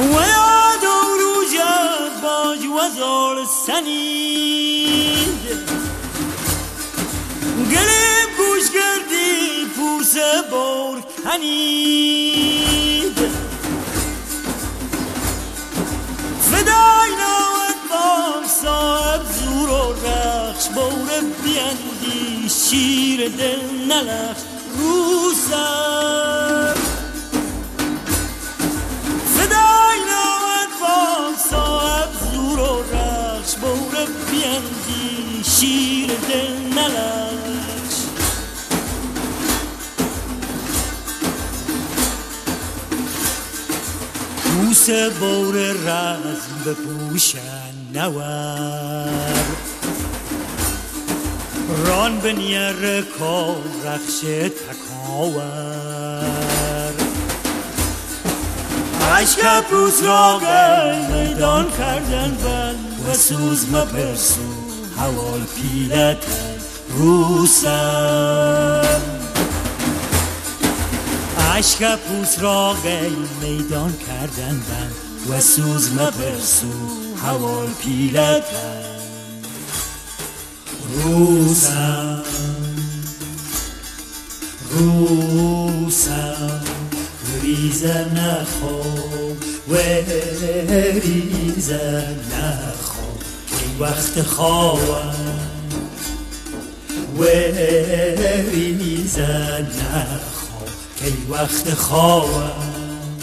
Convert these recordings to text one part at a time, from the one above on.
ويا دورو جباج وزال سنید گلیم گوش کردی پوس بار کنید فدای نامت بام صاحب زور و رخش باره بیندی شیر دل نلخ رو سر فدای نامت بام صاحب زور و رخش باره بیندی شیر دل نلخش پوس بار رزم بپوشن نور ران به نیر کار رخش تکاور عشق پوس را میدان کردن بند و سوز مپرسو حوال پیلتن رو سر عشق پوس را میدان کردن بند و سوز مپرسو حوال پیلتن روسم روسم ریزم نخواب و ریزم نخواب که وقت خوابم و ریزم نخواب که وقت خوابم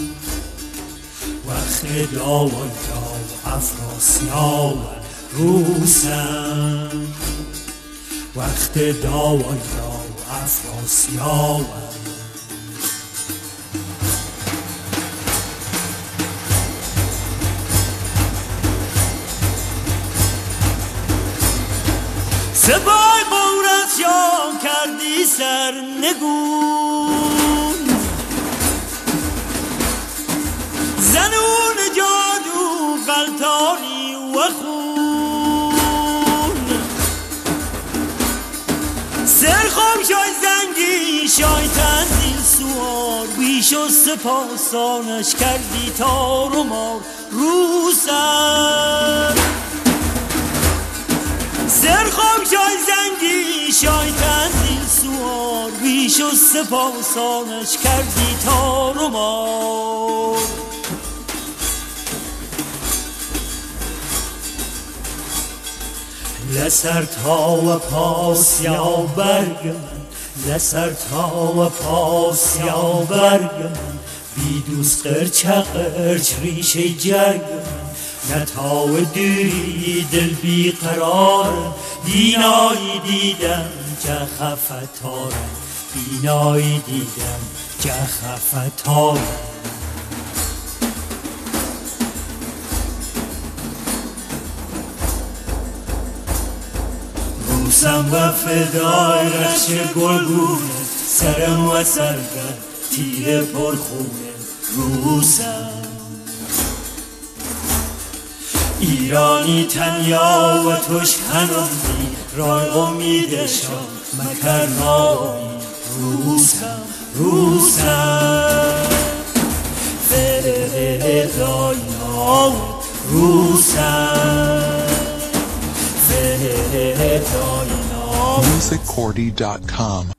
وقت داوان داو افراسیاب روسم وقت داوان داو افراسیاب سپای بورت شام کردی سرنگون زنون جادو غلطانی و خون سرخم شای زنگی شای تنزیل سوار بیش و سپاسانش کردی تار و مار رو سر سرخم شای زنگی شای تنزیل سوار بیش و سپاسانش کردی تار و مار لسر تا و پاس یا برگ من لسر تا و پاس یا برگ من بی دوست قرچ قرچ ریشه جرگ من نتاو دوری دل بی قرارم بینایی دیدم جه خفتارم بینایی دیدم جه خفتارم روسم و فدای رخش گلگونه سرم و سرگر تیر پرخونه روسم ایرانی تنیا و توش هنوزی رای امیدشان مکرنایی روسم روسم فدای نامت روسم فدای نامت musiccordy.com